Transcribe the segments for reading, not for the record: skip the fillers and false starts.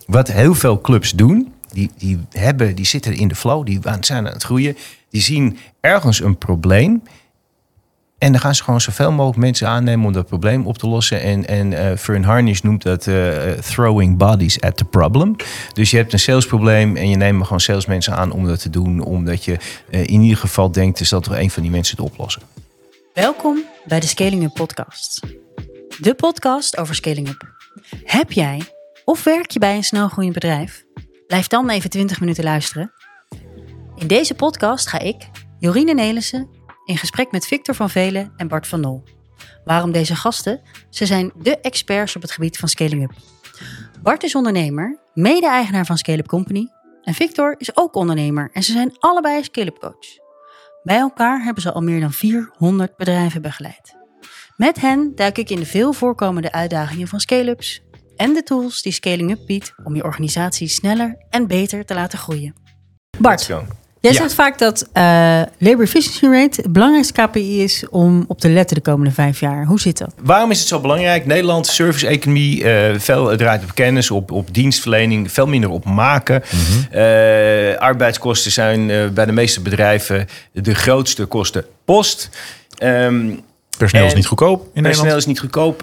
wat heel veel clubs doen, die zitten in de flow, die zijn aan het groeien. Die zien ergens een probleem. En dan gaan ze gewoon zoveel mogelijk mensen aannemen om dat probleem op te lossen. En Fern Harnish noemt dat throwing bodies at the problem. Dus je hebt een salesprobleem en je neemt gewoon salesmensen aan om dat te doen. Omdat je in ieder geval denkt, is dat toch een van die mensen te oplossen. Welkom bij de Scaling Up podcast. De podcast over Scaling Up. Heb jij of werk je bij een snelgroeiend bedrijf? Blijf dan even 20 minuten luisteren. In deze podcast ga ik, Jorine Nelissen, in gesprek met Victor van Velen en Bart van Nol. Waarom deze gasten? Ze zijn de experts op het gebied van Scaling Up. Bart is ondernemer, mede-eigenaar van Scale Up Company. En Victor is ook ondernemer en ze zijn allebei Scale Up coach. Bij elkaar hebben ze al meer dan 400 bedrijven begeleid. Met hen duik ik in de veel voorkomende uitdagingen van scale-ups en de tools die Scaling Up biedt om je organisatie sneller en beter te laten groeien. Bart, jij zegt vaak dat labor efficiency rate het belangrijkste KPI is om op te letten de komende 5 jaar. Hoe zit dat? Waarom is het zo belangrijk? Nederland, service-economie, veel draait op kennis, op dienstverlening, veel minder op maken. Arbeidskosten zijn bij de meeste bedrijven de grootste kostenpost. Personeel is niet goedkoop in Nederland. Personeel is niet goedkoop.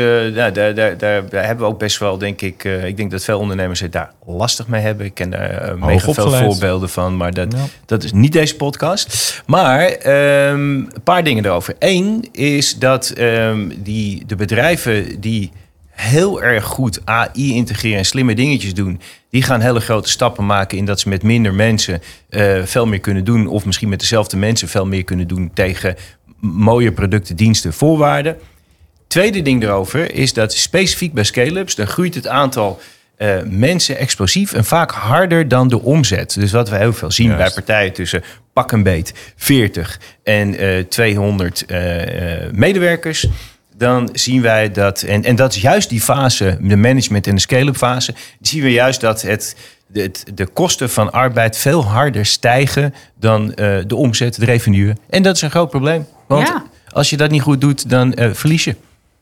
Daar hebben we ook best wel, denk ik... ik denk dat veel ondernemers het daar lastig mee hebben. Ik ken daar mega veel voorbeelden van. Maar dat is niet deze podcast. Maar een paar dingen erover. Eén is dat de bedrijven die heel erg goed AI integreren en slimme dingetjes doen, die gaan hele grote stappen maken in dat ze met minder mensen veel meer kunnen doen. Of misschien met dezelfde mensen veel meer kunnen doen tegen mooie producten, diensten, voorwaarden. Tweede ding erover is dat specifiek bij scale-ups, dan groeit het aantal mensen explosief en vaak harder dan de omzet. Dus wat we heel veel zien bij partijen tussen pak een beet 40 en 200 medewerkers, dan zien wij dat, en dat is juist die fase, de management en de scale-up fase, zien we juist dat de kosten van arbeid veel harder stijgen dan de omzet, de revenue. En dat is een groot probleem. Want als je dat niet goed doet, dan verlies je.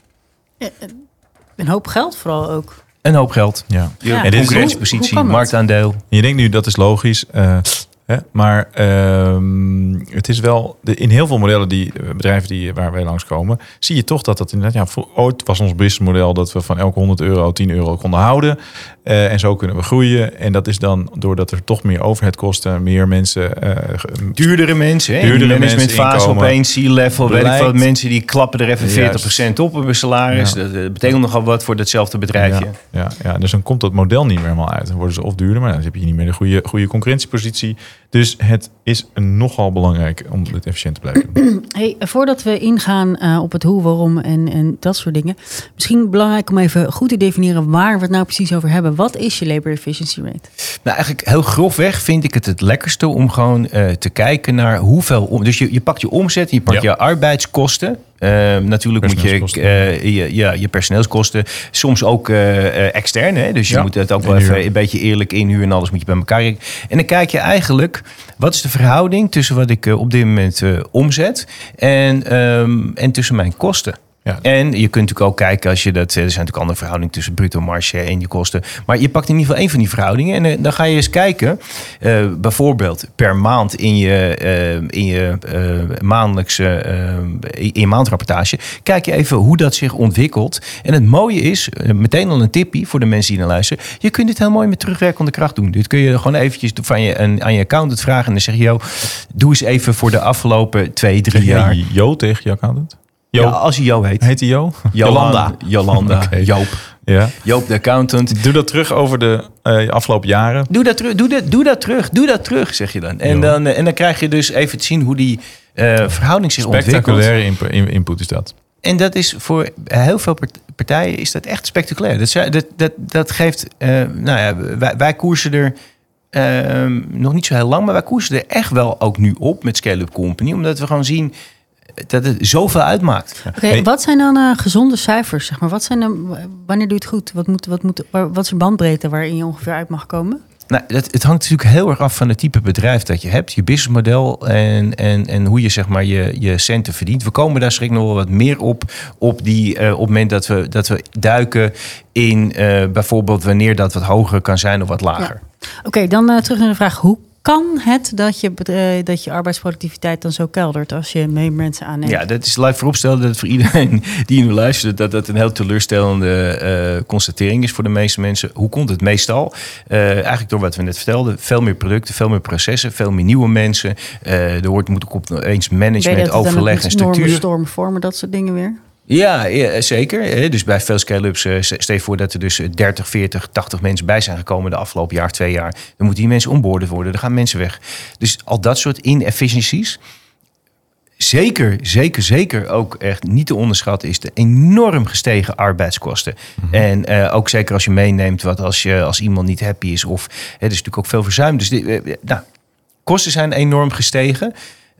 Een hoop geld vooral ook. Een hoop geld. Ja. En concurrentiepositie, marktaandeel. Je denkt nu, dat is logisch. Maar het is wel, in heel veel modellen bedrijven waar wij langskomen, zie je toch dat inderdaad, ooit was ons businessmodel dat we van elke 100 euro 10 euro konden houden. En zo kunnen we groeien. En dat is dan doordat er toch meer overhead kosten, meer mensen. Duurdere mensen. Duurdere managementfase opeens, C-level, weet ik veel. Mensen die klappen er even 40% op hun salaris. Ja. Dat betekent nogal wat voor datzelfde bedrijfje. Ja, dus dan komt dat model niet meer helemaal uit. Dan worden ze of duurder, maar dan heb je niet meer de goede concurrentiepositie. Dus het is nogal belangrijk om het efficiënt te blijven doen. Hey, voordat we ingaan op het hoe, waarom en dat soort dingen. Misschien belangrijk om even goed te definiëren waar we het nou precies over hebben. Wat is je labor efficiency rate? Nou, eigenlijk heel grofweg vind ik het lekkerste om gewoon te kijken naar hoeveel. Dus je pakt je omzet, je pakt je arbeidskosten. Natuurlijk moet je personeelskosten, soms ook extern. Hè? Dus je moet het ook wel even een beetje eerlijk inhuren en alles moet je bij elkaar rekenen. En dan kijk je eigenlijk, wat is de verhouding tussen wat ik op dit moment omzet en tussen mijn kosten. Ja. En je kunt natuurlijk ook kijken als je er zijn natuurlijk andere verhoudingen tussen bruto marge en je kosten. Maar je pakt in ieder geval één van die verhoudingen en dan ga je eens kijken, bijvoorbeeld per maand in je maandrapportage, kijk je even hoe dat zich ontwikkelt. En het mooie is, meteen al een tipje voor de mensen die naar luisteren, je kunt dit heel mooi met terugwerkende kracht doen. Dit kun je gewoon eventjes aan je accountant vragen en dan zeg je, doe eens even voor de afgelopen 2-3 jaar. Tegen je accountant? Ja, als hij Jo heet. Heet hij Jo? Jolanda. Okay. Joop. Ja. Joop de accountant. Doe dat terug over de afgelopen jaren. Doe dat terug, zeg je dan. En dan krijg je dus even te zien hoe die verhouding zich ontwikkelt. Spectaculaire input is dat. En dat is voor heel veel partijen is dat echt spectaculair. Dat geeft... wij koersen er nog niet zo heel lang, maar wij koersen er echt wel ook nu op met Scale Up Company. Omdat we gewoon zien dat het zoveel uitmaakt. Oké, wat zijn dan gezonde cijfers? Zeg maar? Wanneer doe je het goed? Wat is de bandbreedte waarin je ongeveer uit mag komen? Nou, het hangt natuurlijk heel erg af van het type bedrijf dat je hebt. Je businessmodel en hoe je zeg maar je centen verdient. We komen daar schrik nog wel wat meer op het moment dat we duiken in bijvoorbeeld wanneer dat wat hoger kan zijn of wat lager. Ja. Oké, dan terug naar de vraag. Hoe kan het dat je arbeidsproductiviteit dan zo keldert als je meer mensen aanneemt? Ja, dat is live vooropstellen dat voor iedereen die nu luistert, dat een heel teleurstellende constatering is voor de meeste mensen. Hoe komt het meestal? Eigenlijk door wat we net vertelden. Veel meer producten, veel meer processen, veel meer nieuwe mensen. Er moet ook opeens management, overleg en structuur. Stormvormen, dat soort dingen weer? Ja, zeker. Dus bij veel scale-ups, stel je voor dat er dus 30, 40, 80 mensen bij zijn gekomen de afgelopen jaar, 2 jaar. Dan moeten die mensen onboard worden. Dan gaan mensen weg. Dus al dat soort inefficiencies. Zeker ook echt niet te onderschatten is de enorm gestegen arbeidskosten. Mm-hmm. En ook zeker als je meeneemt wat als iemand niet happy is. Of er is natuurlijk ook veel verzuim. Dus kosten zijn enorm gestegen.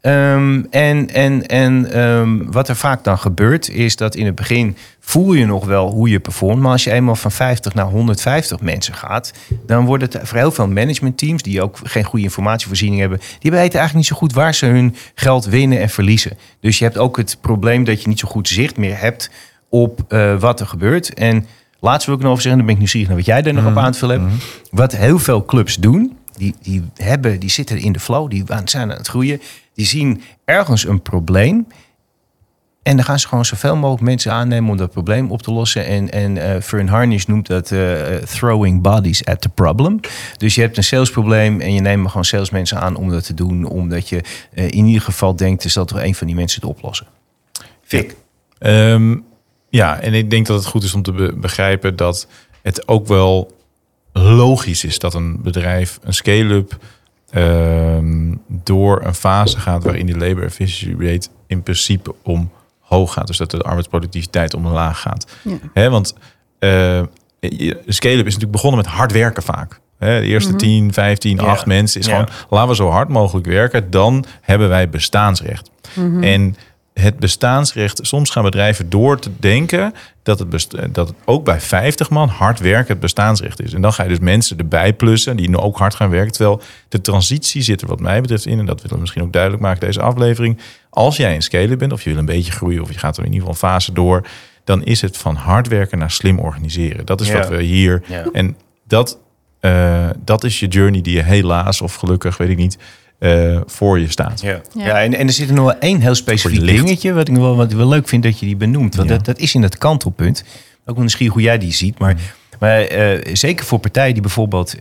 Wat er vaak dan gebeurt is dat in het begin voel je nog wel hoe je performt. Maar als je eenmaal van 50 naar 150 mensen gaat, dan wordt het voor heel veel managementteams die ook geen goede informatievoorziening hebben, die weten eigenlijk niet zo goed waar ze hun geld winnen en verliezen. Dus je hebt ook het probleem dat je niet zo goed zicht meer hebt op wat er gebeurt. En laatst wil ik nog over zeggen, dan ben ik nieuwsgierig naar wat jij er nog op aan te vullen hebt. Wat heel veel clubs doen, die zitten in de flow, die zijn aan het groeien. Die zien ergens een probleem. En dan gaan ze gewoon zoveel mogelijk mensen aannemen om dat probleem op te lossen. En Fern Harnish noemt dat throwing bodies at the problem. Dus je hebt een salesprobleem en je neemt gewoon salesmensen aan om dat te doen. Omdat je in ieder geval denkt, is dat toch een van die mensen te oplossen. Fik. Ja, en ik denk dat het goed is om te begrijpen dat het ook wel logisch is dat een bedrijf, een scale-up, door een fase gaat waarin de labor efficiency rate in principe omhoog gaat. Dus dat de arbeidsproductiviteit omlaag gaat. Ja. Want de scale-up is natuurlijk begonnen met hard werken vaak. De eerste 10, 15, 8 mensen is gewoon, laten we zo hard mogelijk werken. Dan hebben wij bestaansrecht. En het bestaansrecht, soms gaan bedrijven door te denken dat het ook bij 50 man hard werken het bestaansrecht is. En dan ga je dus mensen erbij plussen die nu ook hard gaan werken. Terwijl de transitie zit er wat mij betreft in, en dat willen we misschien ook duidelijk maken deze aflevering. Als jij een scale bent of je wil een beetje groeien of je gaat er in ieder geval een fase door, dan is het van hard werken naar slim organiseren. Dat is wat we hier. Ja. En dat is je journey die je helaas of gelukkig, weet ik niet, voor je staat. Ja, en er zit er nog wel één heel specifiek dingetje wat ik wel leuk vind dat je die benoemt. Want dat is in het kantelpunt. Ook wel nieuwsgierig hoe jij die ziet. Maar zeker voor partijen die bijvoorbeeld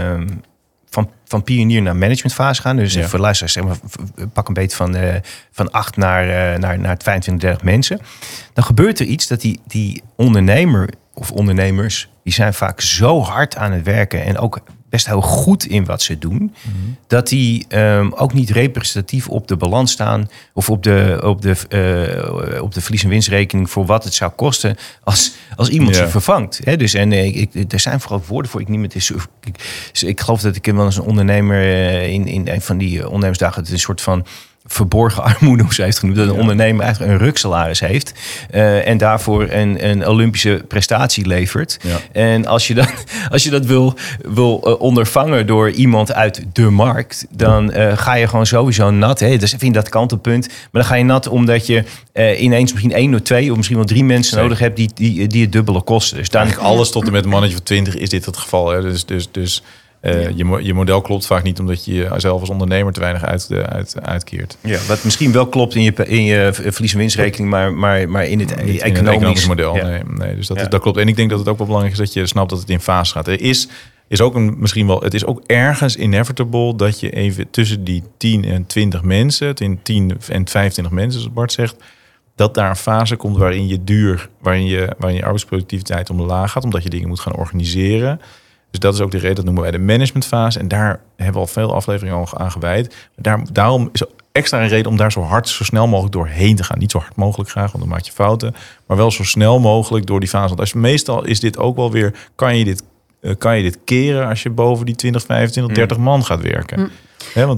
van pionier naar managementfase gaan. Dus voor luisteraars, zeg maar, pak een beetje van 8 naar 25, 30 mensen. Dan gebeurt er iets dat die ondernemer of ondernemers, die zijn vaak zo hard aan het werken en ook best heel goed in wat ze doen, dat die ook niet representatief op de balans staan of op de verlies- en winstrekening voor wat het zou kosten als iemand ze vervangt. Dus er zijn vooral woorden voor. Ik geloof dat ik wel eens een ondernemer in een van die ondernemersdagen het een soort van verborgen armoede, hoe ze heeft genoemd, dat een ondernemer eigenlijk een ruksalaris heeft en daarvoor een Olympische prestatie levert. Ja. En als je dat wil ondervangen door iemand uit de markt, dan ga je gewoon sowieso nat. Dus vind dat kantelpunt. Maar dan ga je nat omdat je ineens misschien 1 of 2 of misschien wel 3 mensen nodig hebt die het dubbele kosten. Dus dan alles tot en met een mannetje van 20 is dit het geval. Hè? Dus je model klopt vaak niet omdat je jezelf als ondernemer te weinig uitkeert. Ja, wat misschien wel klopt in je verlies- en winstrekening, maar in het economisch model. Ja. Nee, dus dat klopt. En ik denk dat het ook wel belangrijk is dat je snapt dat het in fase gaat. Er is ook het is ook ergens inevitable dat je even tussen die 10 en 20 mensen, 10 en 25 mensen, zoals Bart zegt, dat daar een fase komt waarin je arbeidsproductiviteit omlaag gaat, omdat je dingen moet gaan organiseren. Dus dat is ook de reden, dat noemen wij de managementfase. En daar hebben we al veel afleveringen al aan gewijd. Daarom is extra een reden om daar zo snel mogelijk doorheen te gaan. Niet zo hard mogelijk graag, want dan maak je fouten. Maar wel zo snel mogelijk door die fase. Want meestal is dit ook wel weer, kan je dit keren als je boven die 20, 25, 30 man gaat werken. Want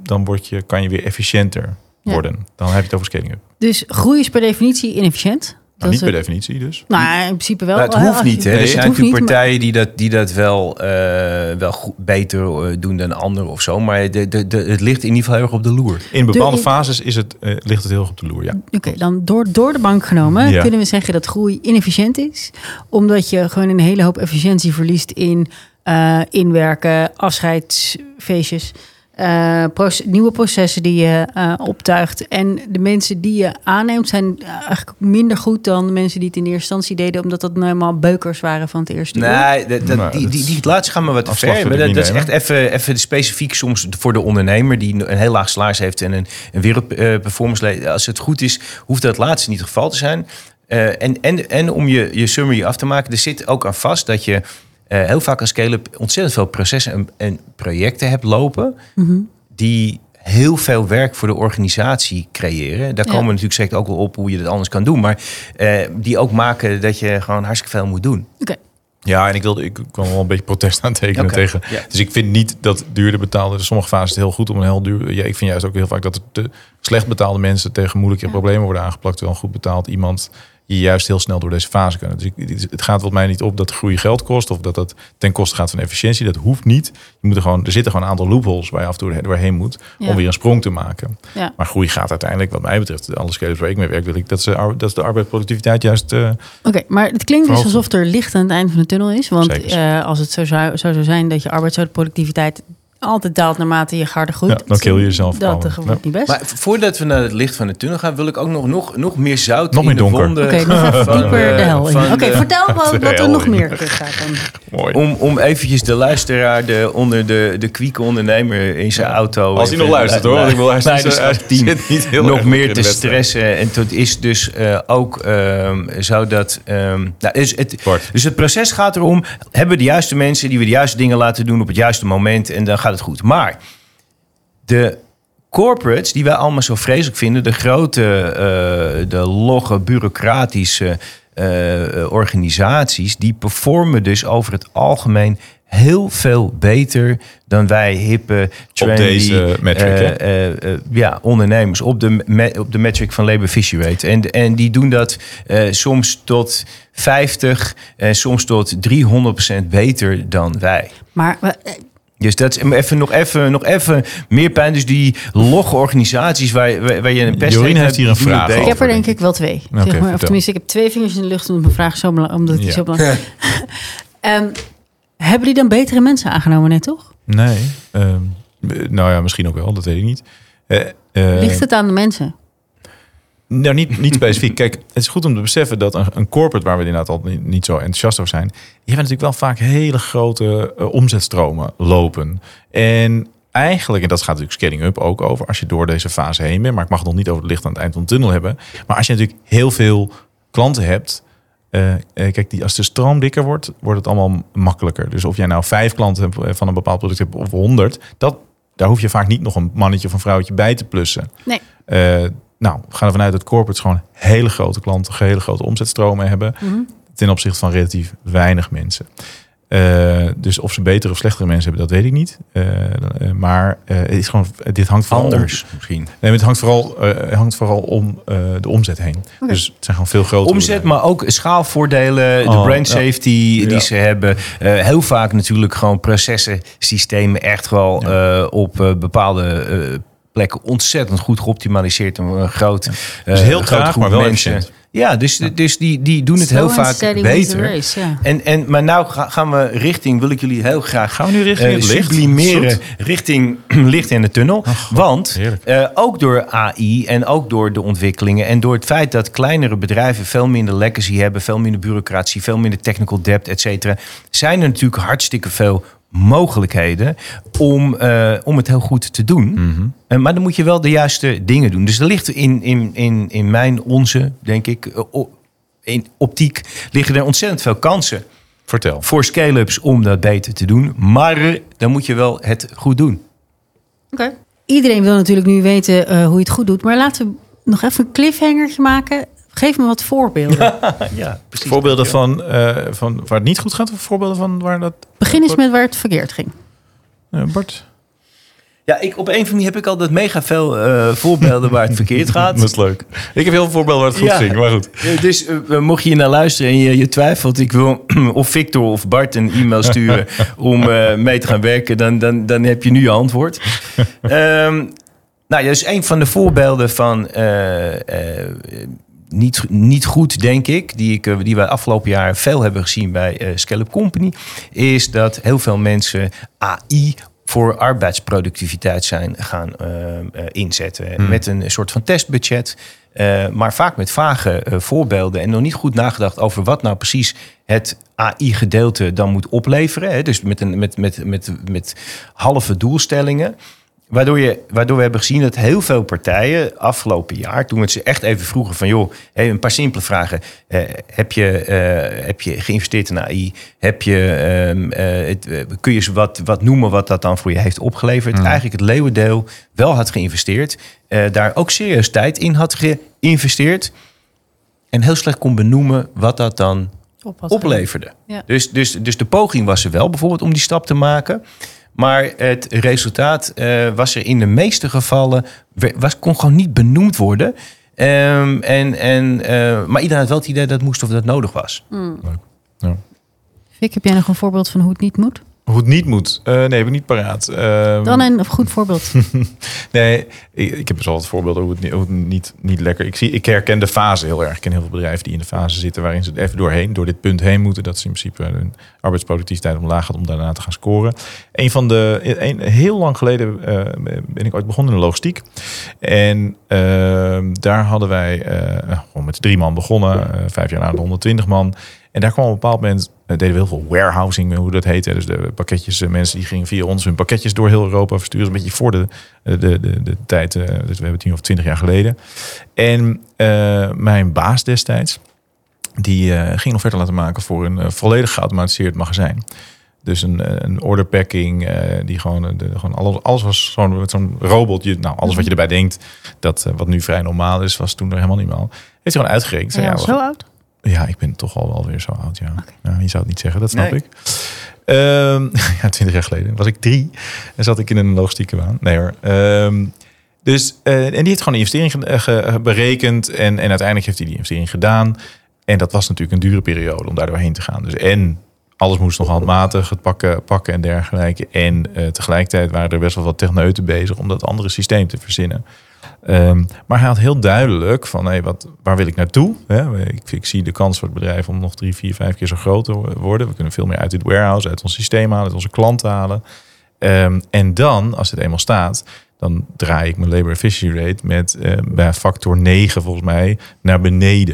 kan je weer efficiënter worden. Dan heb je het over scaling up. Dus groei is per definitie inefficiënt. Maar niet per definitie dus. Nou, in principe wel. Maar het hoeft niet. Hè? Er zijn natuurlijk partijen maar... die dat wel goed, beter doen dan anderen of zo. Maar het ligt in ieder geval heel erg op de loer. In bepaalde fases ligt het heel erg op de loer, ja. Oké, dan door de bank genomen kunnen we zeggen dat groei inefficiënt is. Omdat je gewoon een hele hoop efficiëntie verliest in inwerken, afscheidsfeestjes... nieuwe processen die je optuigt. En de mensen die je aanneemt zijn eigenlijk minder goed dan de mensen die het in de eerste instantie deden, omdat dat helemaal beukers waren van het eerste uur. Die laatste gaan we wat te ver. Dat is echt even specifiek soms voor de ondernemer die een heel laag salaris heeft en een wereldperformance. Als het goed is, hoeft dat laatste niet het geval te zijn. En om je summary af te maken, er zit ook aan vast dat je heel vaak als scale-up ontzettend veel processen en projecten hebt lopen, die heel veel werk voor de organisatie creëren. Daar komen we natuurlijk zeker ook wel op hoe je dat anders kan doen, maar die ook maken dat je gewoon hartstikke veel moet doen. Okay. Ja, en ik kan wel een beetje protest aantekenen tegen. Ja. Dus ik vind niet dat duurder betaalde. In sommige fases is het heel goed om een heel duur. Ja, ik vind juist ook heel vaak dat de slecht betaalde mensen tegen moeilijke problemen worden aangeplakt. Terwijl goed betaald iemand je juist heel snel door deze fase kunnen. Dus het gaat wat mij niet op dat groei geld kost of dat dat ten koste gaat van efficiëntie. Dat hoeft niet. Er zitten gewoon een aantal loopholes waar je af en toe doorheen moet om weer een sprong te maken. Ja. Maar groei gaat uiteindelijk, wat mij betreft, alle scale-ups waar ik mee werk, wil ik dat de arbeidsproductiviteit juist. Oké, maar het klinkt dus alsof er licht aan het eind van de tunnel is. Want als het zo zou zijn dat je arbeidsproductiviteit altijd daalt naarmate je harder groeit. Dan kill je jezelf. Dat wordt niet best. Maar voordat we naar het licht van de tunnel gaan, wil ik ook nog meer zout nog in meer de wonden. Oké, nog even dieper de hel in. Oké, vertel wat er nog meer gaat dan. Mooi. Om eventjes de luisteraar, de kwieke ondernemer in zijn auto. Als hij nog luistert hoor. Want ik wil hij nog meer te stressen. En het is dus ook zo dat. Dus het proces gaat erom, hebben we de juiste mensen die we de juiste dingen laten doen op het juiste moment en dan gaat het goed. Maar de corporates die wij allemaal zo vreselijk vinden, de grote, de logge, bureaucratische organisaties, die performen dus over het algemeen heel veel beter dan wij hippe, trendy, op deze metric, ondernemers op de metric van labor efficiency rate. En die doen dat soms tot 50 en soms tot 300% beter dan wij. Maar dus dat is nog even meer pijn. Dus die logge organisaties waar je een pest Jorien heeft hier een vraag. Ik heb er denk ik wel twee. Okay, zeg maar. Of tenminste, ik heb 2 vingers in de lucht omdat mijn vraag zo belangrijk hebben die dan betere mensen aangenomen net, toch? Nee. Nou ja, misschien ook wel. Dat weet ik niet. Ligt het aan de mensen? Nou, niet specifiek. Kijk, het is goed om te beseffen dat een corporate, waar we inderdaad al niet zo enthousiast over zijn, die hebben natuurlijk wel vaak hele grote omzetstromen lopen. En eigenlijk, en dat gaat natuurlijk scaling up ook over, als je door deze fase heen bent, maar ik mag het nog niet over het licht aan het eind van de tunnel hebben. Maar als je natuurlijk heel veel klanten hebt, kijk, als de stroom dikker wordt het allemaal makkelijker. Dus of jij nou 5 klanten hebt van een bepaald product hebt of 100, daar hoef je vaak niet nog een mannetje of een vrouwtje bij te plussen. Nee. Nou, we gaan ervan uit dat corporates gewoon hele grote klanten, hele grote omzetstromen hebben. Mm-hmm. Ten opzichte van relatief weinig mensen. Dus of ze betere of slechtere mensen hebben, dat weet ik niet. Maar het is gewoon, dit hangt vooral anders misschien. Nee, het hangt vooral om de omzet heen. Okay. Dus het zijn gewoon veel grotere omzet, maar ook schaalvoordelen, de brand safety die ze hebben. Heel vaak natuurlijk gewoon processen, systemen echt wel op bepaalde plekken ontzettend goed geoptimaliseerd en een groot dus heel traag, maar wel efficiënt. Ja, dus die doen het heel vaak beter. Race, maar nou gaan we wil ik jullie heel graag gaan we nu richting het licht? Sublimeren richting licht in de tunnel. Want ook door AI en ook door de ontwikkelingen en door het feit dat kleinere bedrijven veel minder legacy hebben, veel minder bureaucratie, veel minder technical debt, et cetera, zijn er natuurlijk hartstikke veel mogelijkheden om het heel goed te doen. Mm-hmm. Maar dan moet je wel de juiste dingen doen. Dus er ligt in onze, denk ik, in optiek liggen er ontzettend veel kansen. Vertel. Voor scale-ups om dat beter te doen. Maar dan moet je wel het goed doen. Oké. Iedereen wil natuurlijk nu weten hoe je het goed doet. Maar laten we nog even een cliffhangertje maken. Geef me wat voorbeelden. Ja, precies. Voorbeelden van waar het niet goed gaat? Of voorbeelden van waar dat... Begin eens met waar het verkeerd ging. Bart? Ja, op een of andere manier heb ik altijd mega veel voorbeelden waar het verkeerd gaat. Dat is leuk. Ik heb heel veel voorbeelden waar het goed ging, maar goed. Dus mocht je hier naar luisteren en je twijfelt... ik wil of Victor of Bart een e-mail sturen om mee te gaan werken... dan heb je nu je antwoord. Dus een van de voorbeelden van... Niet goed, denk ik, die we afgelopen jaar veel hebben gezien bij Scale-up Company... is dat heel veel mensen AI... voor arbeidsproductiviteit zijn gaan inzetten. Met een soort van testbudget. Maar vaak met vage voorbeelden. En nog niet goed nagedacht over wat nou precies het AI-gedeelte dan moet opleveren. Hè? Dus met halve doelstellingen. Waardoor we hebben gezien dat heel veel partijen afgelopen jaar... toen we ze echt even vroegen van... joh, een paar simpele vragen. Heb je geïnvesteerd in AI? Kun je eens wat noemen wat dat dan voor je heeft opgeleverd? Eigenlijk het leeuwendeel wel had geïnvesteerd. Daar ook serieus tijd in had geïnvesteerd. En heel slecht kon benoemen wat dat dan opleverde. Ja. Dus de poging was er wel bijvoorbeeld om die stap te maken... Maar het resultaat was er in de meeste gevallen... kon gewoon niet benoemd worden. Maar iedereen had wel het idee dat het moest of dat nodig was. Leuk. Ja. Vic, heb jij nog een voorbeeld van hoe het niet moet? Hoe het niet moet? Nee, heb ik niet paraat. Dan een goed voorbeeld. Nee, ik heb dus al het voorbeeld hoe het niet lekker... Ik herken de fase heel erg. Ik ken heel veel bedrijven die in de fase zitten... waarin ze even door dit punt heen moeten. Dat ze in principe hun arbeidsproductiviteit omlaag gaat... om daarna te gaan scoren. Heel lang geleden ben ik ooit begonnen in de logistiek. En daar hadden wij gewoon met 3 man begonnen. 5 jaar na de 120 man... En daar kwam op een bepaald moment, deden we heel veel warehousing, hoe dat heette. Dus de pakketjes, mensen die gingen via ons hun pakketjes door heel Europa versturen. Een beetje voor de tijd, dus we hebben 10 of 20 jaar geleden. En mijn baas destijds, die ging een offerte laten maken voor een volledig geautomatiseerd magazijn. Dus een orderpacking, die gewoon alles was gewoon met zo'n robotje. Nou, alles wat je erbij denkt, wat nu vrij normaal is, was toen nog helemaal niet normaal. Heeft hij gewoon uitgerekend. Ja, zo oud? Ja, ik ben toch al wel weer zo oud, ja. Okay. Nou, je zou het niet zeggen, dat snap ik. 20 jaar geleden was ik 3 en zat ik in een logistieke baan. Nee hoor. En die heeft gewoon een investering berekend en uiteindelijk heeft hij die investering gedaan. En dat was natuurlijk een dure periode om daar doorheen te gaan. Dus alles moest nog handmatig, het pakken en dergelijke. En tegelijkertijd waren er best wel wat techneuten bezig om dat andere systeem te verzinnen. Maar hij had heel duidelijk van waar wil ik naartoe? Ik zie de kans voor het bedrijf om nog 3, 4, 5 keer zo groot te worden. We kunnen veel meer uit dit warehouse, uit ons systeem halen, uit onze klanten halen. En dan, als het eenmaal staat, dan draai ik mijn labor efficiency rate bij factor 9 volgens mij naar beneden.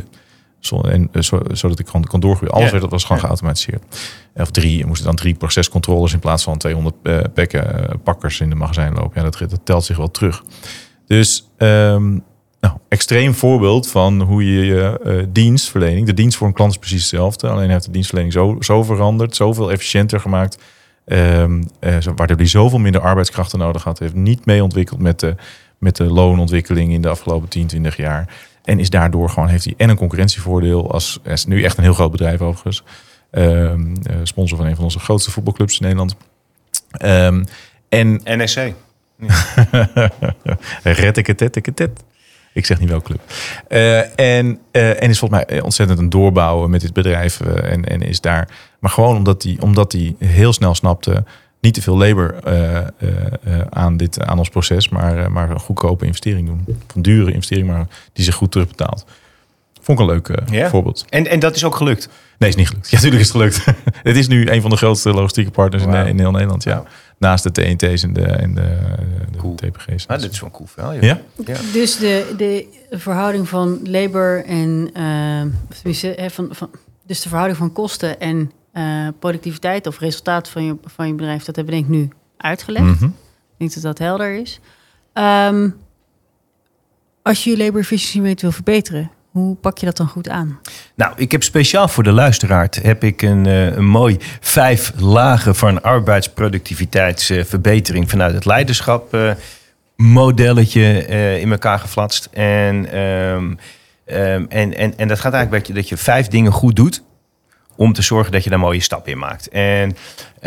Zodat ik gewoon kon doorgroeien. Alles was gewoon geautomatiseerd. Of 3, er moesten dan 3 procescontrollers in plaats van 200 pakkers in de magazijn lopen. Ja, dat telt zich wel terug. Dus extreem voorbeeld van hoe je dienstverlening... De dienst voor een klant is precies hetzelfde. Alleen heeft de dienstverlening zo veranderd. Zoveel efficiënter gemaakt. Waardoor die zoveel minder arbeidskrachten nodig had. Heeft niet mee ontwikkeld met de loonontwikkeling in de afgelopen 10, 20 jaar. En is daardoor gewoon, heeft hij een concurrentievoordeel. Als nu echt een heel groot bedrijf overigens. Sponsor van een van onze grootste voetbalclubs in Nederland. NEC. Retteketet. Ik zeg niet welke club. En is volgens mij ontzettend een doorbouwen met dit bedrijf. En is daar. Maar gewoon omdat hij heel snel snapte. Niet te veel labor aan ons proces. Maar een goedkope investering doen. Een dure investering, maar die zich goed terugbetaalt. Vond ik een leuk voorbeeld. En dat is ook gelukt? Nee, is niet gelukt. Ja, natuurlijk is het gelukt. Het is nu een van de grootste logistieke partners in heel Nederland. Ja. Naast de TNT's en de TPG's. Ah, dit is wel cool verhaal. Ja? Dus de verhouding van labor en... dus de verhouding van kosten en productiviteit of resultaat van je bedrijf... dat hebben we denk ik nu uitgelegd. Mm-hmm. Ik denk dat dat helder is. Als je je labor efficiency wil verbeteren... Hoe pak je dat dan goed aan? Nou, ik heb speciaal voor de luisteraar een mooi 5 lagen van arbeidsproductiviteitsverbetering vanuit het leiderschap modelletje in elkaar geflatst. En dat gaat eigenlijk dat je 5 dingen goed doet om te zorgen dat je daar mooie stap in maakt. En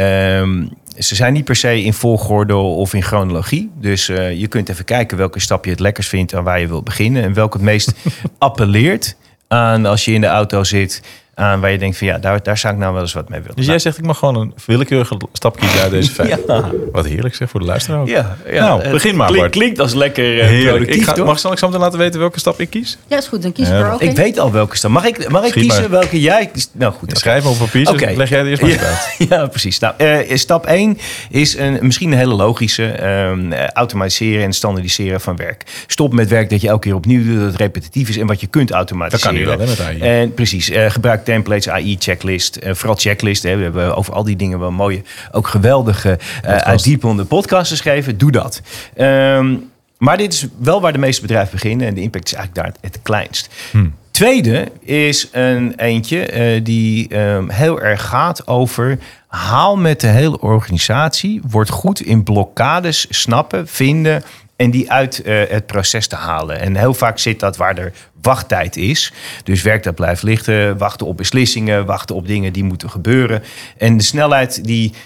ze zijn niet per se in volgorde of in chronologie. Dus je kunt even kijken welke stap je het lekkers vindt en waar je wilt beginnen. En welke het meest appelleert aan als je in de auto zit. Aan waar je denkt van daar zou ik nou wel eens wat mee willen. Dus jij zegt ik mag gewoon een willekeurige stap kiezen uit deze 5. Ja. Wat heerlijk zeg voor de luisteraar ook. Ja, nou, begin maar Bart. Klinkt als lekker productief, toch? Mag Alexander laten weten welke stap ik kies? Ja, is goed. Dan kies ik er ook Ik weet al welke stap. Mag ik kiezen welke jij... Nou goed. Schrijf op papier, dus leg jij het eerst maar uit. Ja, precies. Nou, stap 1 is misschien een hele logische. Automatiseren en standaardiseren van werk. Stop met werk dat je elke keer opnieuw doet, dat het repetitief is en wat je kunt automatiseren. Dat kan nu wel met AI. En precies. Gebruik templates, AI, checklist. Vooral checklist. We hebben over al die dingen wel mooie, ook geweldige, uitdiepende podcasts geschreven. Doe dat. Maar dit is wel waar de meeste bedrijven beginnen. En de impact is eigenlijk daar het kleinst. Tweede is een eentje die heel erg gaat over... haal met de hele organisatie. Word goed in blokkades snappen, vinden... en die uit het proces te halen. En heel vaak zit dat waar er wachttijd is. Dus werk dat blijft liggen, wachten op beslissingen... wachten op dingen die moeten gebeuren. En de snelheid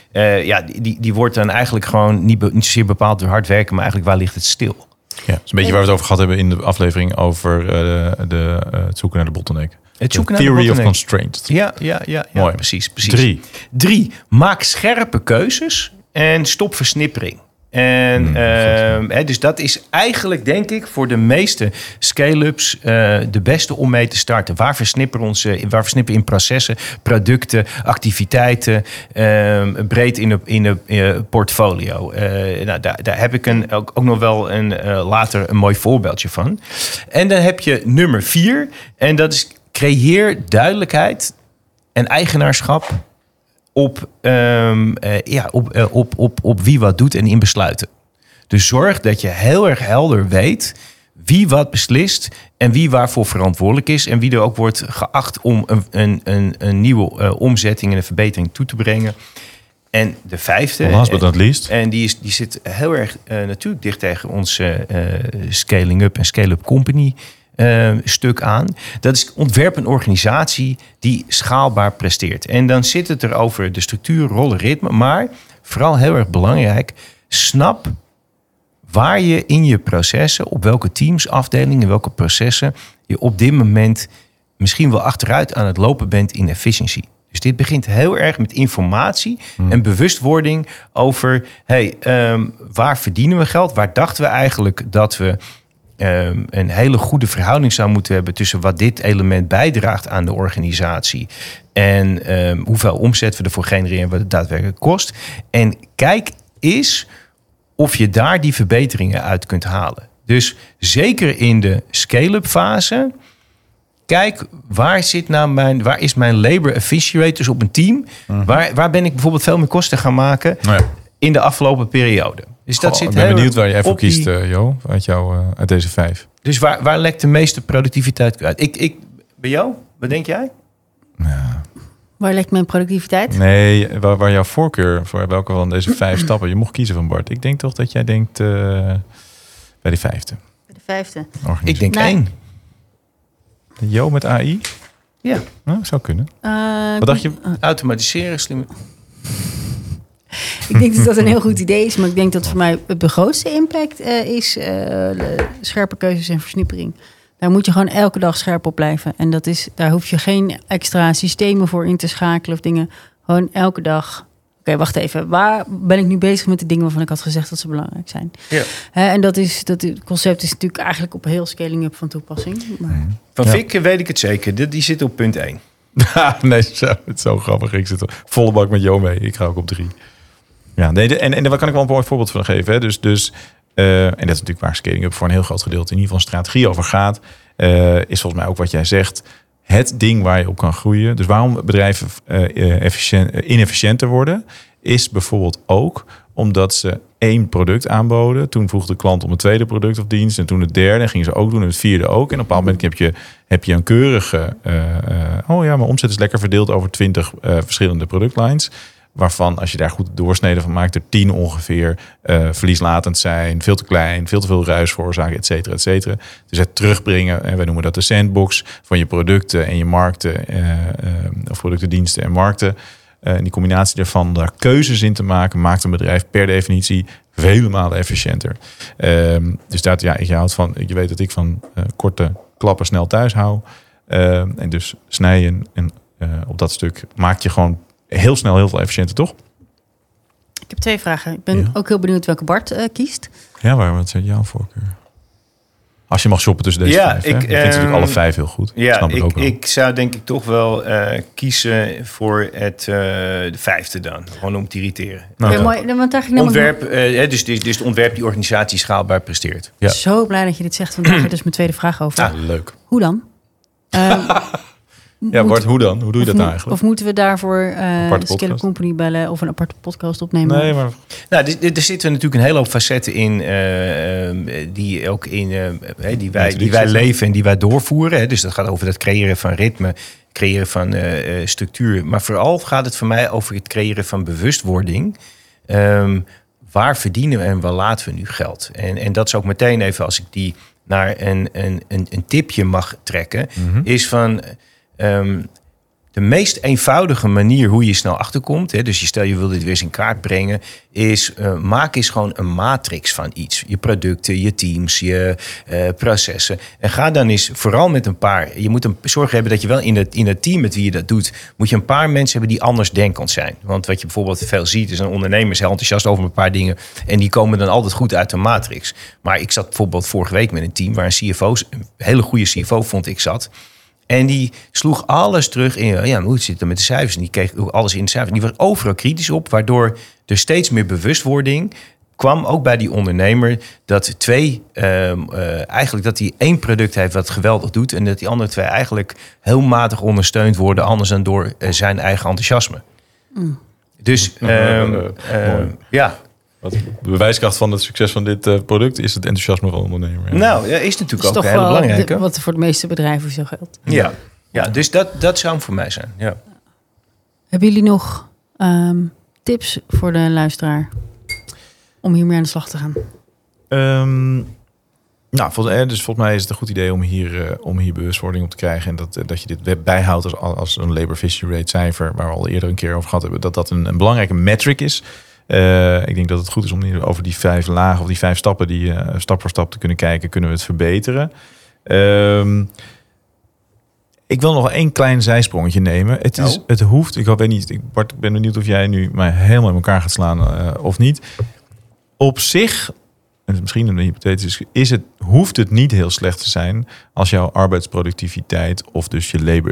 die wordt dan eigenlijk gewoon... niet zozeer bepaald door hard werken... maar eigenlijk waar ligt het stil. Ja, dat is een beetje waar we het over gehad hebben in de aflevering... over het zoeken naar de bottleneck. Het zoeken naar de theory of constraint. Ja, mooi. Precies. 3. Maak scherpe keuzes en stop versnippering. En dus dat is eigenlijk, denk ik, voor de meeste scale-ups de beste om mee te starten. Waar versnipperen in processen, producten, activiteiten, breed in de portfolio. Daar heb ik ook nog wel later een mooi voorbeeldje van. En dan heb je nummer 4. En dat is creëer duidelijkheid en eigenaarschap op wie wat doet en in besluiten. Dus zorg dat je heel erg helder weet wie wat beslist en wie waarvoor verantwoordelijk is en wie er ook wordt geacht om een nieuwe omzetting en een verbetering toe te brengen. En de 5e, last but not least. En die zit heel erg natuurlijk dicht tegen onze scaling up en scale-up company stuk aan. Dat is ontwerp een organisatie die schaalbaar presteert. En dan zit het er over de structuur, rollen, ritme. Maar vooral heel erg belangrijk, snap waar je in je processen, op welke teams, afdelingen, welke processen je op dit moment misschien wel achteruit aan het lopen bent in efficiëntie. Dus dit begint heel erg met informatie en bewustwording over waar verdienen we geld? Waar dachten we eigenlijk dat we een hele goede verhouding zou moeten hebben tussen wat dit element bijdraagt aan de organisatie en hoeveel omzet we ervoor genereren, wat het daadwerkelijk kost. En kijk eens of je daar die verbeteringen uit kunt halen. Dus zeker in de scale-up fase, kijk, waar is mijn labor efficiency rate dus op een team? Waar ben ik bijvoorbeeld veel meer kosten gaan maken in de afgelopen periode? Dus dat zit ik ben benieuwd waar jij voor kiest, Jo, uit deze 5. Dus waar lekt de meeste productiviteit uit? Bij jou? Wat denk jij? Ja. Waar lekt mijn productiviteit? Nee, waar jouw voorkeur voor welke van deze 5 stappen? Je mocht kiezen van Bart. Ik denk toch dat jij denkt bij de 5e. Bij de 5e. Ik denk 1. Jo met AI? Ja. Zou kunnen. Wat dacht je? Automatiseren, slim. Ik denk dat dat een heel goed idee is. Maar ik denk dat voor mij de grootste impact is scherpe keuzes en versnippering. Daar moet je gewoon elke dag scherp op blijven. En daar hoef je geen extra systemen voor in te schakelen of dingen. Gewoon elke dag. Oké, wacht even. Waar ben ik nu bezig met de dingen waarvan ik had gezegd dat ze belangrijk zijn? Ja. En dat concept is natuurlijk eigenlijk op heel scaling up van toepassing. Maar... Van Vic weet ik het zeker. Die zit op punt 1. Nee, het is zo grappig. Ik zit volle bak met Jo mee. Ik ga ook op 3. Ja, nee, en daar kan ik wel een mooi voorbeeld van geven. Hè. Dus, en dat is natuurlijk waar scaling up voor een heel groot gedeelte in ieder geval strategie over gaat. Is volgens mij ook wat jij zegt. Het ding waar je op kan groeien. Dus waarom bedrijven inefficiënter worden, is bijvoorbeeld ook omdat ze 1 product aanboden. Toen vroeg de klant om een tweede product of dienst. En toen het derde. En gingen ze ook doen. En het vierde ook. En op een bepaald moment heb je een keurige... mijn omzet is lekker verdeeld over 20 verschillende productlines. waarvan als je daar goed doorsneden van maakt, er 10 ongeveer verlieslatend zijn, veel te klein, veel te veel ruis veroorzaken, et cetera, et cetera. Dus het terugbrengen, en wij noemen dat de sandbox van je producten en je markten, of producten, diensten en markten. En die combinatie daarvan, daar keuzes in te maken, maakt een bedrijf per definitie vele malen efficiënter. Dus dat, je houdt van, je weet dat ik van korte klappen snel thuis hou. En dus snijden en op dat stuk maak je gewoon heel snel heel veel efficiënter, toch? Ik heb 2 vragen. Ik ben ook heel benieuwd welke Bart kiest. Ja, wat is jouw voorkeur? Als je mag shoppen tussen deze 5. Ik vind natuurlijk alle 5 heel goed. Ja, snap ik ook wel. Ik zou denk ik toch wel kiezen voor de 5e dan. Gewoon om te irriteren. Nou, mooi, want ontwerp, dus het ontwerp die organisatie schaalbaar presteert. Ja. Zo blij dat je dit zegt, want daar is dus mijn tweede vraag over. Leuk. Hoe dan? Bart, hoe dan? Hoe doe je dat nou eigenlijk? Of moeten we daarvoor de Scale-up Company bellen of een aparte podcast opnemen? Nee, maar... Nou, er zitten natuurlijk een hele hoop facetten in die ook die wij leven en die wij doorvoeren. Hè. Dus dat gaat over het creëren van ritme, creëren van structuur. Maar vooral gaat het voor mij over het creëren van bewustwording. Waar verdienen we en waar laten we nu geld? En dat is ook meteen even, als ik die naar een tipje mag trekken, is van... de meest eenvoudige manier hoe je snel achterkomt, hè, dus je wil dit weer eens in kaart brengen, is maak eens gewoon een matrix van iets. Je producten, je teams, je processen. En ga dan eens vooral met een paar. Je moet een zorg hebben dat je wel in het team met wie je dat doet, moet je een paar mensen hebben die anders denkend zijn. Want wat je bijvoorbeeld veel ziet, is een ondernemer is heel enthousiast over een paar dingen en die komen dan altijd goed uit een matrix. Maar ik zat bijvoorbeeld vorige week met een team waar een hele goede CFO vond ik zat. En die sloeg alles terug in, hoe zit het met de cijfers? En die kreeg ook alles in de cijfers. Die was overal kritisch op, waardoor er steeds meer bewustwording kwam, ook bij die ondernemer, dat eigenlijk dat hij 1 product heeft wat geweldig doet en dat die andere 2 eigenlijk heel matig ondersteund worden, anders dan door zijn eigen enthousiasme. Dus ja. De bewijskracht van het succes van dit product is het enthousiasme van de ondernemer. Ja. Nou, dat is natuurlijk ook heel belangrijk. Wat voor de meeste bedrijven zo geldt. Ja, dus dat zou hem voor mij zijn. Ja. Hebben jullie nog tips voor de luisteraar om hier meer aan de slag te gaan? Volgens mij is het een goed idee om hier bewustwording op te krijgen. En dat je dit bijhoudt als een labor efficiency rate cijfer, waar we al eerder een keer over gehad hebben, dat een belangrijke metric is. Ik denk dat het goed is om over die 5 lagen of die 5 stappen die stap voor stap te kunnen kijken, kunnen we het verbeteren. Ik wil nog 1 klein zijsprongetje nemen. Het hoeft, ik weet niet, Bart, ik ben benieuwd of jij nu mij helemaal in elkaar gaat slaan of niet. Op zich, en misschien een hypothetisch, hoeft het niet heel slecht te zijn als jouw arbeidsproductiviteit of dus je labor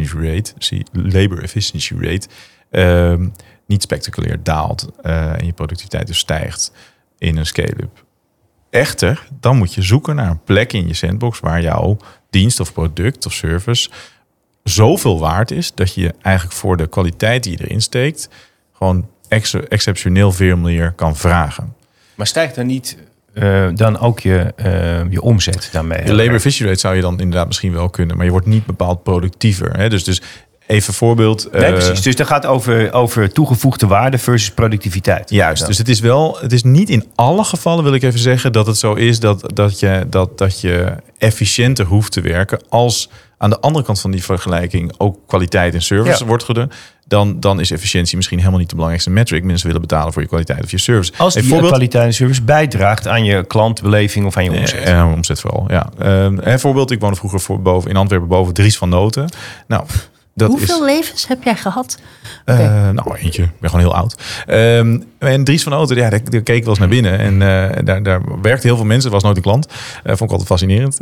efficiency rate niet spectaculair daalt en je productiviteit dus stijgt in een scale-up. Echter, dan moet je zoeken naar een plek in je sandbox waar jouw dienst of product of service zoveel waard is dat je eigenlijk voor de kwaliteit die je erin steekt gewoon exceptioneel veel meer kan vragen. Maar stijgt dan niet dan ook je omzet daarmee? De labor efficiency rate zou je dan inderdaad misschien wel kunnen, maar je wordt niet bepaald productiever. Hè? Dus even voorbeeld. Nee, precies. Dus dat gaat over toegevoegde waarde versus productiviteit. Juist. Ja. Dus het is niet in alle gevallen, wil ik even zeggen, dat het zo is dat je efficiënter hoeft te werken als aan de andere kant van die vergelijking ook kwaliteit en service wordt gedaan. Dan is efficiëntie misschien helemaal niet de belangrijkste metric. Mensen willen betalen voor je kwaliteit of je service. Als die kwaliteit en service bijdraagt aan je klantbeleving of aan je omzet. Omzet vooral, ja. Voorbeeld, ik woonde vroeger in Antwerpen boven Dries van Noten. Nou, hoeveel levens heb jij gehad? Eentje. Ik ben gewoon heel oud. En Dries van Noten, daar keek ik wel eens naar binnen. En daar werkten heel veel mensen. Er was nooit een klant. Vond ik altijd fascinerend.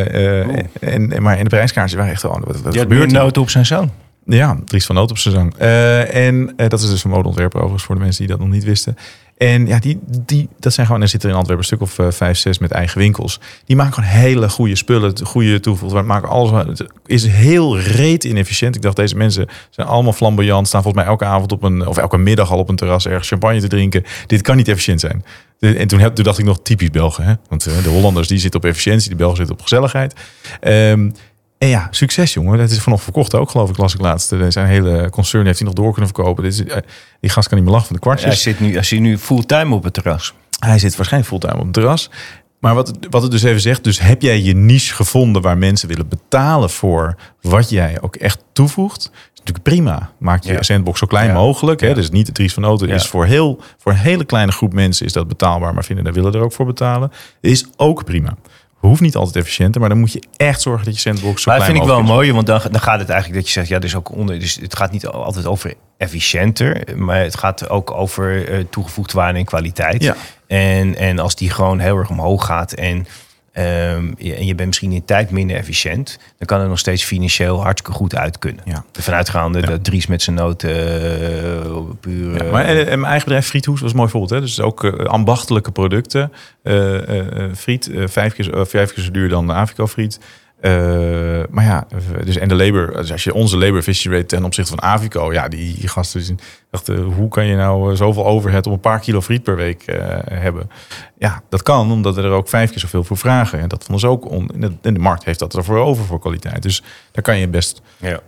Maar in de prijskaartjes waren echt gewoon... Wat gebeurt er? Noten op zijn zoon. Ja, Dries van Noten op zijn zoon. Dat is dus een modeontwerper overigens voor de mensen die dat nog niet wisten. En ja, dat zijn gewoon, er zitten in Antwerpen een stuk of 5, 6 met eigen winkels. Die maken gewoon hele goede spullen, goede toevoeging. Maken alles, het is heel reet inefficiënt. Ik dacht, deze mensen zijn allemaal flamboyant, staan volgens mij elke avond of elke middag al op een terras ergens champagne te drinken. Dit kan niet efficiënt zijn. En toen dacht ik nog typisch Belgen, hè? Want de Hollanders die zitten op efficiëntie, de Belgen zitten op gezelligheid. En ja, succes jongen. Dat is vanochtend verkocht ook, geloof ik, las ik laatst. Zijn hele concern heeft hij nog door kunnen verkopen. Die gast kan niet meer lachen van de kwartjes. Hij zit nu fulltime op het terras. Hij zit waarschijnlijk fulltime op het terras. Maar wat het dus even zegt, dus heb jij je niche gevonden waar mensen willen betalen voor wat jij ook echt toevoegt? Is natuurlijk prima. Maak je sandbox zo klein mogelijk. Hè? Dus niet het Dries van Noten is voor een hele kleine groep mensen is dat betaalbaar, maar daar willen er ook voor betalen. Is ook prima. Hoeft niet altijd efficiënter, maar dan moet je echt zorgen dat je sandbox zo klein mogelijk is. Dat vind ik wel mooi, want dan gaat het eigenlijk dat je zegt, dus ook dus het gaat niet altijd over efficiënter, maar het gaat ook over toegevoegde waarde en kwaliteit. Ja. En als die gewoon heel erg omhoog gaat en je bent misschien in tijd minder efficiënt, dan kan het nog steeds financieel hartstikke goed uit kunnen. Ja. Ervan uitgaande dat Dries met zijn noten puur... maar en mijn eigen bedrijf Friethoes was een mooi voorbeeld. Hè? Dus ook ambachtelijke producten. Friet, 5 keer zo duur dan de Avico friet. Maar ja, dus en de labor, dus als je onze labor efficiency rate ten opzichte van Avico, ja, die gasten dachten, hoe kan je nou zoveel overhead op een paar kilo friet per week hebben? Ja, dat kan, omdat we er ook 5 keer zoveel voor vragen. En dat vonden ze ook en de markt heeft dat ervoor over voor kwaliteit. Dus daar kan je best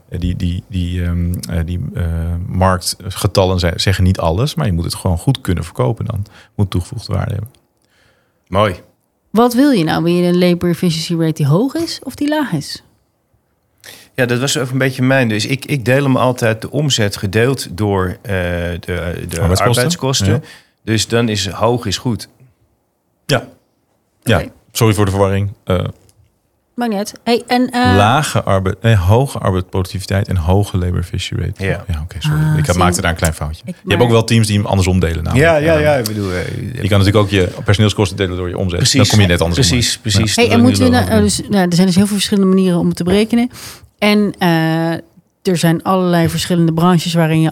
die marktgetallen zeggen niet alles, maar je moet het gewoon goed kunnen verkopen dan. Moet toegevoegde waarde hebben. Mooi. Wat wil je nou? Wil je een labor efficiency rate die hoog is of die laag is? Ja, dat was ook een beetje mijn. Dus ik deel hem altijd de omzet gedeeld door de arbeidskosten. Ja. Dus dan is hoog is goed. Ja. Okay. Sorry voor de verwarring. Maakt niet uit. Hey, hoge arbeidsproductiviteit en hoge labor efficiency rate. Ja. Oké, sorry. Ik maakte daar een klein foutje. Je hebt ook wel teams die hem andersom delen. Namelijk. Ja. Ik bedoel, je kan natuurlijk ook je personeelskosten delen door je omzet. Precies. Dan kom je net anders. Precies. Hey, en moeten we er zijn dus heel veel verschillende manieren om het te berekenen. En er zijn allerlei verschillende branches waarin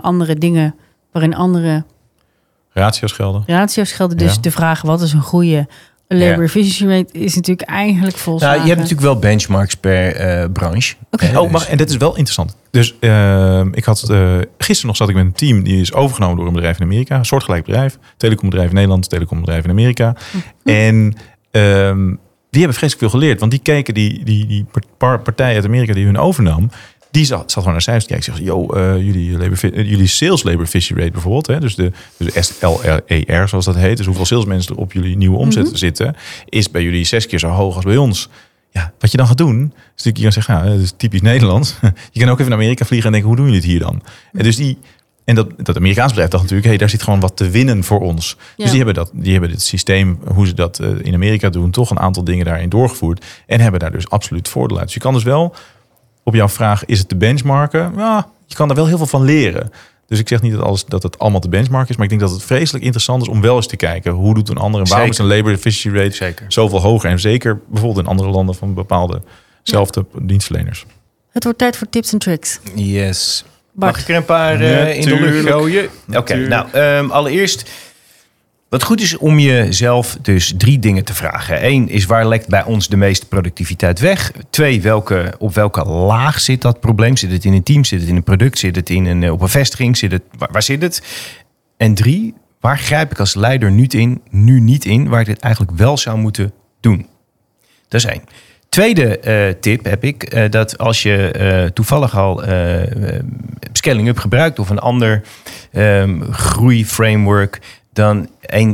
andere ratio's gelden. Dus de vraag, wat is een goede labor efficiency rate, is natuurlijk eigenlijk volslagen. Nou, je hebt natuurlijk wel benchmarks per branche. Okay. En dit is wel interessant. Dus ik had gisteren nog zat ik met een team die is overgenomen door een bedrijf in Amerika, een soortgelijk bedrijf, telecombedrijf in Nederland, telecombedrijf in Amerika. En die hebben vreselijk veel geleerd, want die keken die partij uit Amerika die hun overnam. Die zat gewoon naar cijfers te kijken. Zegt, jullie sales labor efficiency rate bijvoorbeeld. Hè, dus de SLER zoals dat heet. Dus hoeveel salesmensen er op jullie nieuwe omzet zitten. Is bij jullie 6 keer zo hoog als bij ons. Ja, wat je dan gaat doen. Is natuurlijk, je kan zeggen, dat is typisch Nederlands. Je kan ook even naar Amerika vliegen en denken, hoe doen jullie het hier dan? En dus dat Amerikaans bedrijf dacht natuurlijk, daar zit gewoon wat te winnen voor ons. Ja. Dus die hebben dit systeem, hoe ze dat in Amerika doen, toch een aantal dingen daarin doorgevoerd. En hebben daar dus absoluut voordeel uit. Dus je kan dus wel, op jouw vraag, is het te benchmarken? Ja, je kan er wel heel veel van leren. Dus ik zeg niet dat het allemaal te benchmarken is, maar ik denk dat het vreselijk interessant is om wel eens te kijken, hoe doet een andere, waarom is een labor efficiency rate zoveel hoger? En zeker bijvoorbeeld in andere landen van bepaalde dienstverleners. Het wordt tijd voor tips en tricks. Yes. Bart. Mag ik er een paar in de lucht gooien? Oké, nou, allereerst, wat goed is om jezelf dus 3 dingen te vragen. 1 is, waar lekt bij ons de meeste productiviteit weg? 2, op welke laag zit dat probleem? Zit het in een team? Zit het in een product? Zit het op een vestiging? Waar zit het? En 3, waar grijp ik als leider nu niet in, waar ik dit eigenlijk wel zou moeten doen? Dat is 1. Tweede tip heb ik, dat als je toevallig al Scaling Up gebruikt of een ander groeiframework, dan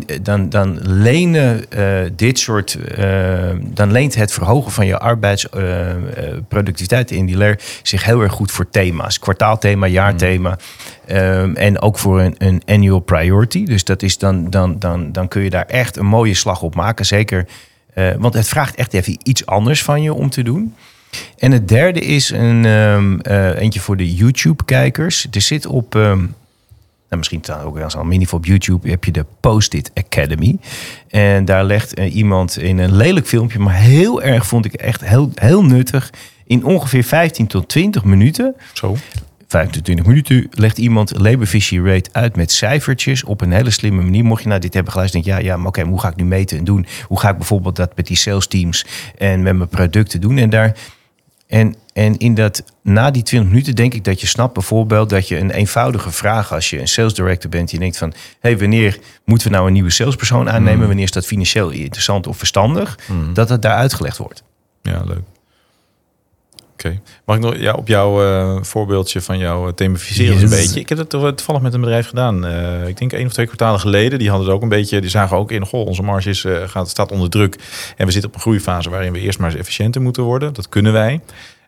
leent het verhogen van je arbeidsproductiviteit in die LER zich heel erg goed voor thema's. Kwartaalthema, jaarthema. En ook voor een annual priority. Dus dat is dan kun je daar echt een mooie slag op maken. Zeker, want het vraagt echt even iets anders van je om te doen. En het derde is eentje voor de YouTube-kijkers. Er zit op... misschien ook als al mini op YouTube heb je de Post-it Academy. En daar legt iemand in een lelijk filmpje, maar heel erg, vond ik echt heel nuttig, in ongeveer 15 tot 20 minuten. Zo. 15 tot 20 minuten legt iemand labor efficiency rate uit met cijfertjes op een hele slimme manier. Mocht je dit hebben geluisterd, denk je, maar oké, hoe ga ik nu meten en doen? Hoe ga ik bijvoorbeeld dat met die sales teams en met mijn producten doen? En na die 20 minuten denk ik dat je snapt bijvoorbeeld dat je een eenvoudige vraag, als je een sales director bent, je denkt van, wanneer moeten we nou een nieuwe salespersoon aannemen? Wanneer is dat financieel interessant of verstandig? Dat het daar uitgelegd wordt. Ja, leuk. Oké. Mag ik nog op jouw voorbeeldje van jouw thematiseren een beetje? Ik heb het toevallig met een bedrijf gedaan. Ik denk 1 of 2 kwartalen geleden. Die hadden het ook een beetje. Die zagen ook in. Onze marge staat onder druk. En we zitten op een groeifase waarin we eerst maar eens efficiënter moeten worden. Dat kunnen wij.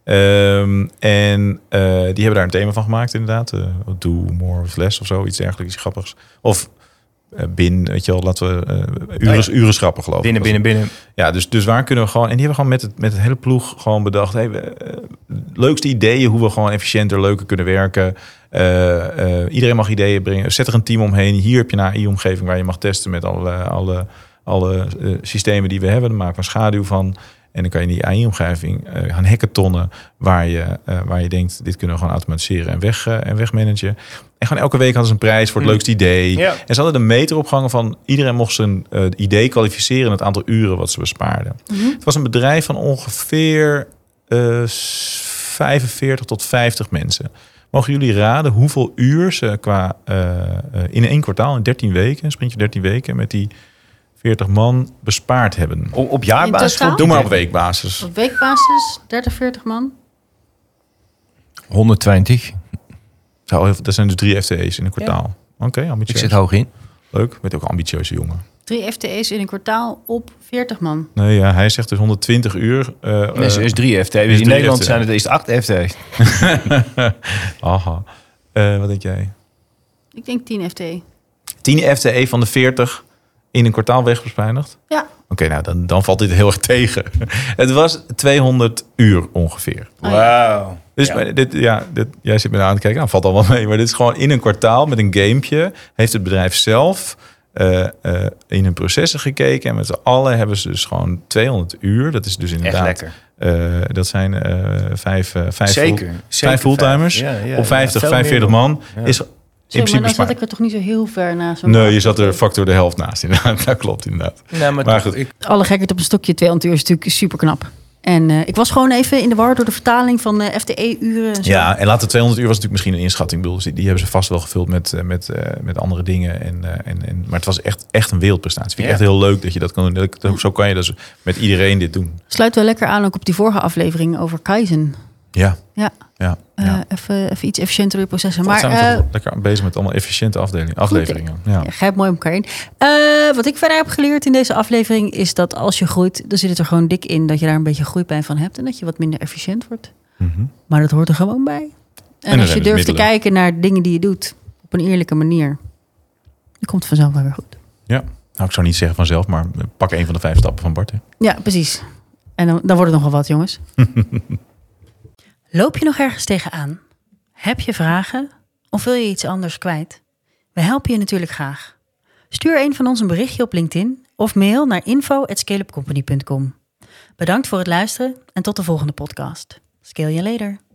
Die hebben daar een thema van gemaakt inderdaad. Do more with less of zo. Iets dergelijks, iets grappigs. Of weet je wel, laten we uren schrappen geloof ik. Binnen. Ja, dus waar kunnen we gewoon... En die hebben gewoon met het hele ploeg gewoon bedacht... leukste ideeën hoe we gewoon efficiënter, leuker kunnen werken. Iedereen mag ideeën brengen. Zet er een team omheen. Hier heb je een AI-omgeving waar je mag testen met alle systemen die we hebben. Daar maken we een schaduw van. En dan kan je in die AI-omgeving gaan hackathonnen waar je denkt, dit kunnen we gewoon automatiseren en wegmanagen. En gewoon elke week hadden ze een prijs voor het leukste idee. Ja. En ze hadden de meter opgehangen van iedereen mocht zijn idee kwalificeren in het aantal uren wat ze bespaarden. Mm-hmm. Het was een bedrijf van ongeveer 45 tot 50 mensen. Mogen jullie raden hoeveel uur ze in 1 kwartaal, in 13 weken, een sprintje 13 weken met die 40 man bespaard hebben? Op jaarbasis? Doe maar op weekbasis. Op weekbasis 30, 40 man? 120. Dat zijn dus 3 FTE's in een kwartaal. Ja. Oké, ambitieus. Ik zit hoog in. Leuk, met ook een ambitieuze jongen. 3 FTE's in een kwartaal op 40 man. Nee, ja, hij zegt dus 120 uur. Is 3 FTE's. In Nederland zijn het 8 FTE's. Aha. Wat denk jij? Ik denk 10 FTE. 10 FTE van de 40 in een kwartaal wegbespeinigd? Ja. Oké, nou dan valt dit heel erg tegen. Het was 200 uur ongeveer. Wauw. Dus jij zit me aan te kijken. Nou, valt al wel mee. Maar dit is gewoon in een kwartaal met een gamepje. Heeft het bedrijf zelf in hun processen gekeken. En met z'n allen hebben ze dus gewoon 200 uur. Dat is dus inderdaad... Echt lekker. Dat zijn 5 fulltimers. Ja, op 45 man. Ja. Is maar dan zat ik er toch niet zo heel ver naast. Nee, je zat er factor de helft naast. Inderdaad. Dat klopt inderdaad. Ja, maar goed. Alle gekheid op een stokje, 200 uur is natuurlijk super knap. En ik was gewoon even in de war door de vertaling van FTE-uren. En zo. Ja, en later 200 uur was natuurlijk misschien een inschatting. Ik bedoel, die hebben ze vast wel gevuld met andere dingen. Maar het was echt een wereldprestatie. Vind ik echt heel leuk dat je dat kan doen. Zo kan je dus met iedereen dit doen. Sluit wel lekker aan ook op die vorige aflevering over Kaizen. Ja. Even iets efficiëntere processen. Maar zijn we toch lekker bezig met allemaal efficiënte afleveringen. Ja. Grijp mooi om elkaar in. Wat ik verder heb geleerd in deze aflevering is dat als je groeit, dan zit het er gewoon dik in dat je daar een beetje groeipijn van hebt en dat je wat minder efficiënt wordt. Mm-hmm. Maar dat hoort er gewoon bij. En als je durft te kijken naar dingen die je doet op een eerlijke manier, dan komt het vanzelf wel weer goed. Ja, nou ik zou niet zeggen vanzelf, maar pak 1 van de 5 stappen van Bart. Hè. Ja, precies. En dan wordt het nogal wat, jongens. Loop je nog ergens tegenaan? Heb je vragen? Of wil je iets anders kwijt? We helpen je natuurlijk graag. Stuur een van ons een berichtje op LinkedIn of mail naar info@scaleupcompany.com. Bedankt voor het luisteren en tot de volgende podcast. Scale you later.